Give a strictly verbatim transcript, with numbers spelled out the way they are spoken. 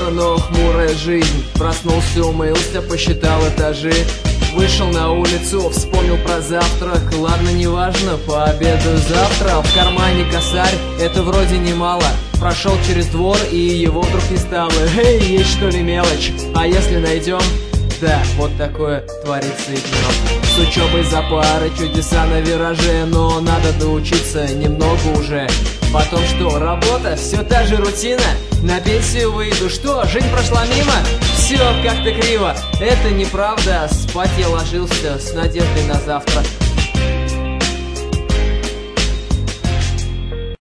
утро, но хмурая жизнь. Проснулся, умылся, посчитал этажи. Вышел на улицу, вспомнил про завтрак. Ладно, неважно, пообедаю завтра. В кармане косарь, это вроде немало. Прошел через двор, и его вдруг не стало. Эй, есть что ли мелочь? А если найдем? Да, вот такое творится и днем. С учебой за пары, чудеса на вираже. Но надо доучиться немного уже. Потом что, работа? Все та же рутина. На пенсию выйду, что, жизнь прошла мимо? Все как-то криво, это неправда. Спать я ложился с надеждой на завтра.